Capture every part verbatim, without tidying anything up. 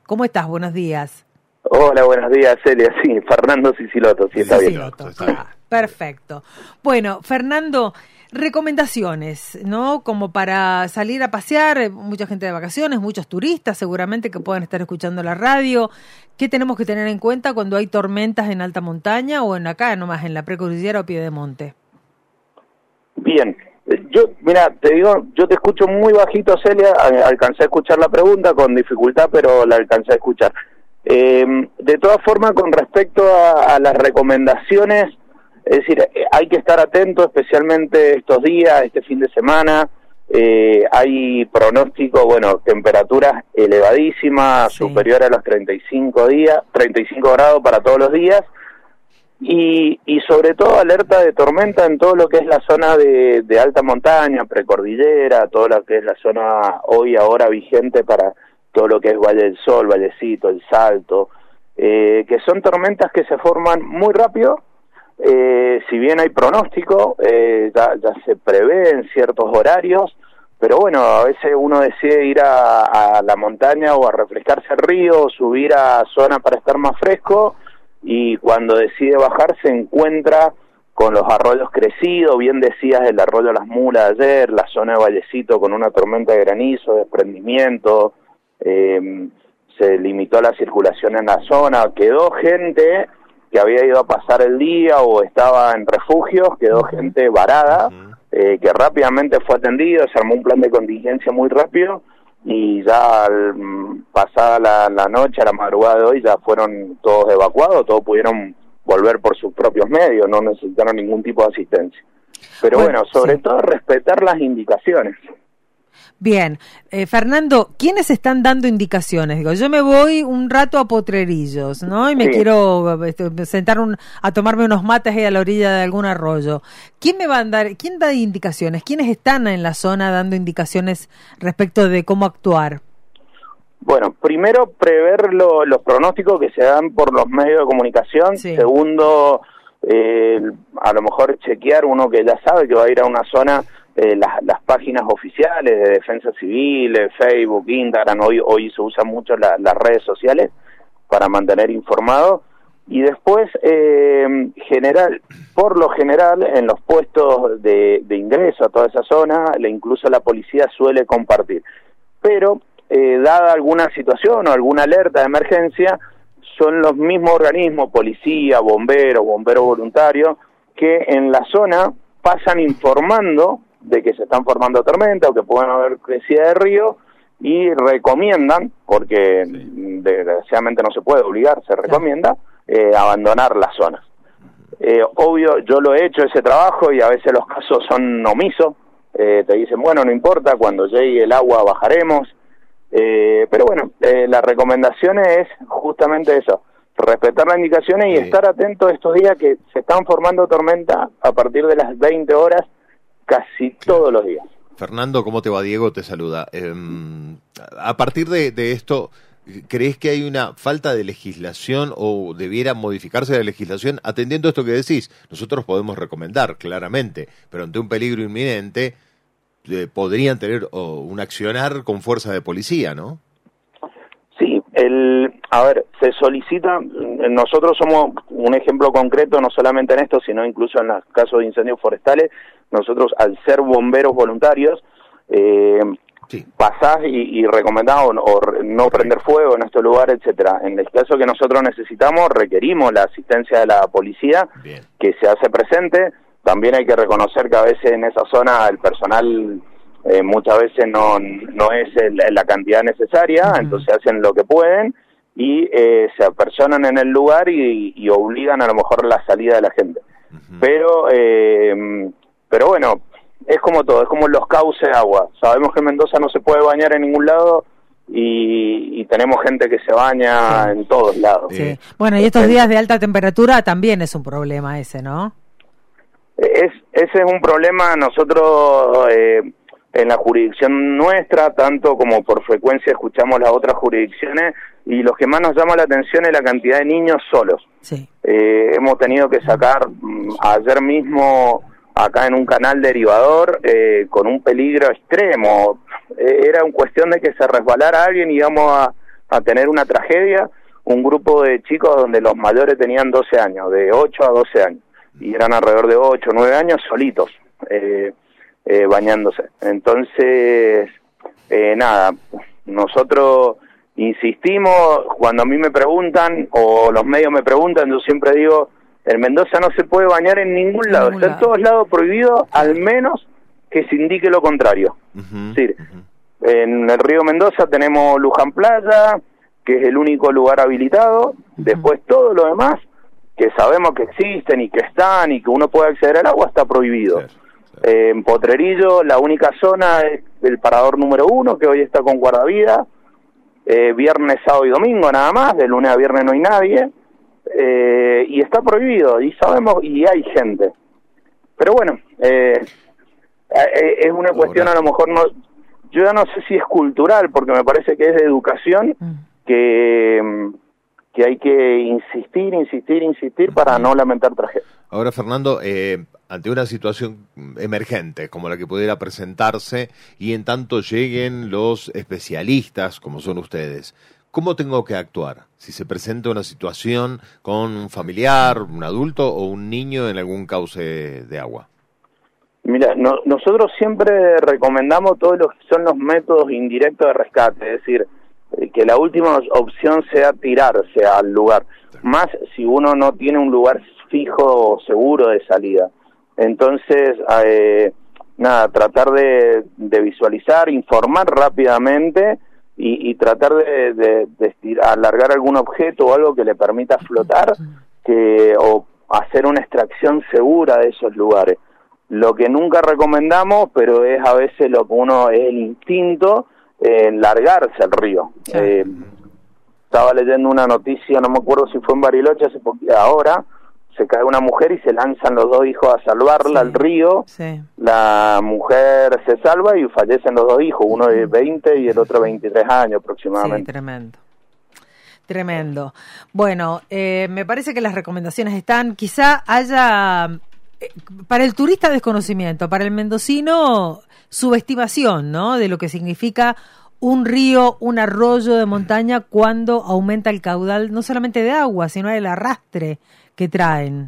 ¿Cómo estás? Buenos días. Hola, buenos días, Celia. Sí, Fernando Siciloto, sí, está bien. Siciloto, ah, perfecto. Bueno, Fernando, recomendaciones, ¿no? Como para salir a pasear, mucha gente de vacaciones, muchos turistas seguramente que puedan estar escuchando la radio. ¿Qué tenemos que tener en cuenta cuando hay tormentas en alta montaña o en acá, nomás en la precordillera o Piedemonte? Bien. Yo, mira, te digo, yo te escucho muy bajito, Celia, alcancé a escuchar la pregunta con dificultad, pero la alcancé a escuchar. Eh, de todas formas, con respecto a, a las recomendaciones, es decir, hay que estar atento, especialmente estos días, este fin de semana, eh, hay pronóstico, bueno, temperaturas elevadísimas, sí. superior a los treinta y cinco días, treinta y cinco grados para todos los días, Y, y sobre todo alerta de tormenta en todo lo que es la zona de, de alta montaña, precordillera, todo lo que es la zona hoy ahora vigente para todo lo que es Valle del Sol, Vallecito, El Salto, eh, que son tormentas que se forman muy rápido, eh, si bien hay pronóstico, eh, ya, ya se prevé en ciertos horarios, pero bueno, a veces uno decide ir a, a la montaña o a refrescarse al río, o subir a zona para estar más fresco, y cuando decide bajar se encuentra con los arroyos crecidos, bien decías el arroyo Las Mulas ayer, la zona de Vallecito con una tormenta de granizo, desprendimiento, eh, se limitó la circulación en la zona, quedó gente que había ido a pasar el día o estaba en refugios, quedó gente varada, eh, que rápidamente fue atendido, se armó un plan de contingencia muy rápido, y ya al, pasada la, la noche, a la madrugada de hoy, ya fueron todos evacuados, todos pudieron volver por sus propios medios, no necesitaron ningún tipo de asistencia. Pero bueno, bueno sobre sí. todo respetar las indicaciones. Bien, eh, Fernando, ¿quiénes están dando indicaciones? Digo, yo me voy un rato a Potrerillos, ¿no? Y me sí. quiero este, sentar un, a tomarme unos mates ahí a la orilla de algún arroyo. ¿Quién me va a dar, quién da indicaciones? ¿Quiénes están en la zona dando indicaciones respecto de cómo actuar? Bueno, primero prever lo, los pronósticos que se dan por los medios de comunicación. Sí. Segundo, eh, a lo mejor chequear uno que ya sabe que va a ir a una zona. Eh, las, las páginas oficiales de Defensa Civil, eh, Facebook, Instagram, hoy hoy se usan mucho la, las redes sociales para mantener informado, y después eh, general, por lo general en los puestos de, de ingreso a toda esa zona, incluso la policía suele compartir, pero eh, dada alguna situación o alguna alerta de emergencia, son los mismos organismos, policía, bomberos, bomberos voluntarios, que en la zona pasan informando de que se están formando tormentas o que pueden haber crecida de río, y recomiendan, porque sí. desgraciadamente no se puede obligar, se recomienda eh, abandonar las zonas. Eh, obvio, yo lo he hecho ese trabajo y a veces los casos son omisos, eh, te dicen, bueno, no importa, cuando llegue el agua bajaremos, eh, pero bueno, eh, la recomendación es justamente eso, respetar las indicaciones y sí. estar atento estos días que se están formando tormentas a partir de las veinte horas, casi claro. todos los días. Fernando, ¿cómo te va? Diego te saluda. Eh, a partir de, de esto, ¿crees que hay una falta de legislación o debiera modificarse la legislación? Atendiendo a esto que decís, nosotros podemos recomendar claramente, pero ante un peligro inminente eh, podrían tener oh, un accionar con fuerza de policía, ¿no? Sí, el, a ver, se solicita, nosotros somos un ejemplo concreto, no solamente en esto, sino incluso en los casos de incendios forestales. Nosotros, al ser bomberos voluntarios, eh, sí. pasás y, y recomendamos o, o no prender fuego en estos lugares, etcétera. En el caso que nosotros necesitamos, requerimos la asistencia de la policía, Bien. que se hace presente. También hay que reconocer que a veces en esa zona el personal eh, muchas veces no no es el, la cantidad necesaria, uh-huh. entonces hacen lo que pueden y eh, se apersonan en el lugar y, y obligan a lo mejor la salida de la gente. Uh-huh. Pero eh, pero bueno, es como todo, es como los cauces de agua. Sabemos que en Mendoza no se puede bañar en ningún lado y, y tenemos gente que se baña sí. en todos lados. Sí. Bueno, y estos días de alta temperatura también es un problema ese, ¿no? Es, ese es un problema. Nosotros eh, en la jurisdicción nuestra, tanto como por frecuencia escuchamos las otras jurisdicciones, y lo que más nos llama la atención es la cantidad de niños solos. Sí. Eh, hemos tenido que sacar mm, ayer mismo acá en un canal derivador eh, con un peligro extremo. Eh, era una cuestión de que se resbalara alguien y íbamos a, a tener una tragedia, un grupo de chicos donde los mayores tenían doce años, de ocho a doce años, y eran alrededor de ocho o nueve años solitos, eh, eh, bañándose. Entonces, eh, nada, nosotros insistimos, cuando a mí me preguntan, o los medios me preguntan, yo siempre digo, en Mendoza no se puede bañar en ningún lado, está en todos lados prohibido, al menos que se indique lo contrario. Uh-huh, es decir, uh-huh. En el río Mendoza tenemos Luján Playa, que es el único lugar habilitado, uh-huh. Después todo lo demás, que sabemos que existen y que están y que uno puede acceder al agua, está prohibido. Sí, sí. Eh, en Potrerillo la única zona es el parador número uno, que hoy está con guardavidas, eh, viernes, sábado y domingo nada más, de lunes a viernes no hay nadie, eh, y está prohibido, y sabemos, y hay gente. Pero bueno, eh, eh, es una cuestión a lo mejor, no, yo ya no sé si es cultural, porque me parece que es de educación, que, que hay que insistir, insistir, insistir para no lamentar tragedias. Ahora, Fernando, eh, ante una situación emergente como la que pudiera presentarse y en tanto lleguen los especialistas como son ustedes, ¿cómo tengo que actuar si se presenta una situación con un familiar, un adulto o un niño en algún cauce de agua? Mira, no, nosotros siempre recomendamos todos los que son los métodos indirectos de rescate, es decir, que la última opción sea tirarse al lugar, más si uno no tiene un lugar fijo o seguro de salida. Entonces, eh, nada, tratar de, de visualizar, informar rápidamente y, y tratar de, de, de estirar, alargar algún objeto o algo que le permita flotar, que o hacer una extracción segura de esos lugares. Lo que nunca recomendamos, pero es a veces lo que uno es el instinto, eh, largarse al río. Sí. Eh, estaba leyendo una noticia, no me acuerdo si fue en Bariloche, hace poquito, ahora se cae una mujer y se lanzan los dos hijos a salvarla sí. al río. Sí. La mujer se salva y fallecen los dos hijos, uno de veinte y el otro veintitrés años aproximadamente. Sí, tremendo. Tremendo. Bueno, eh, me parece que las recomendaciones están, quizá haya... Para el turista desconocimiento, para el mendocino subestimación, ¿no? De lo que significa un río, un arroyo de montaña cuando aumenta el caudal, no solamente de agua, sino el arrastre que traen.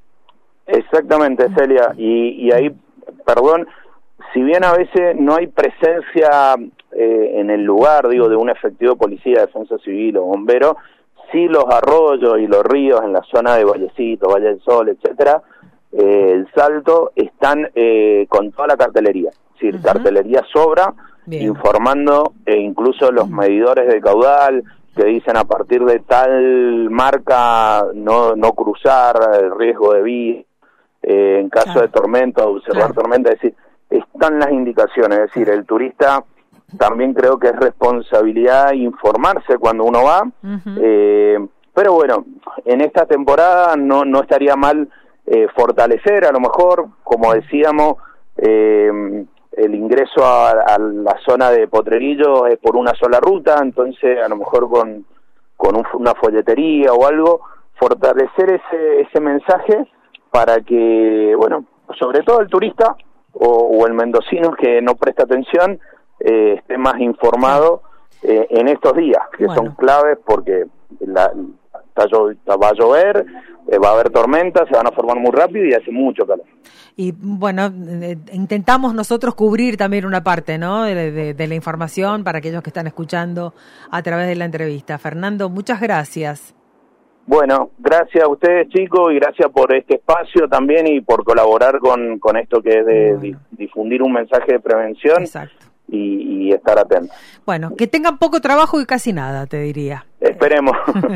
Exactamente, Celia. Y, y ahí, perdón, si bien a veces no hay presencia eh, en el lugar, digo, de un efectivo policía, defensa civil o bombero, sí los arroyos y los ríos en la zona de Vallecito, Valle del Sol, etcétera, Eh, el Salto, están eh, con toda la cartelería, es decir, uh-huh. cartelería sobra, bien. Informando, e incluso los uh-huh. medidores de caudal que dicen a partir de tal marca no no cruzar, el riesgo de vida, eh, en caso claro. de tormenta, observar claro. tormenta, es decir, están las indicaciones, es decir, el turista también creo que es responsabilidad informarse cuando uno va, uh-huh. eh, pero bueno, en esta temporada no no estaría mal Eh, fortalecer a lo mejor, como decíamos, eh, el ingreso a, a la zona de Potrerillo es por una sola ruta, entonces a lo mejor con, con un, una folletería o algo, fortalecer ese, ese mensaje para que, bueno, sobre todo el turista o, o el mendocino que no presta atención, eh, esté más informado eh, en estos días, que bueno. son claves porque la, está, va a llover, eh, va a haber tormentas, se van a formar muy rápido y hace mucho calor. Y bueno, eh, intentamos nosotros cubrir también una parte, ¿no?, de, de, de la información para aquellos que están escuchando a través de la entrevista. Fernando, muchas gracias. Bueno, gracias a ustedes, chicos, y gracias por este espacio también y por colaborar con, con esto que es de bueno. di, difundir un mensaje de prevención. Exacto. Y, y estar atentos. Bueno, que tengan poco trabajo y casi nada, te diría. Esperemos.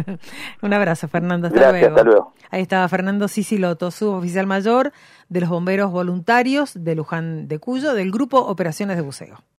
Un abrazo, Fernando. Hasta Gracias, luego. Hasta luego. Ahí estaba Fernando Siciloto, suboficial mayor de los bomberos voluntarios de Luján de Cuyo, del Grupo Operaciones de Buceo.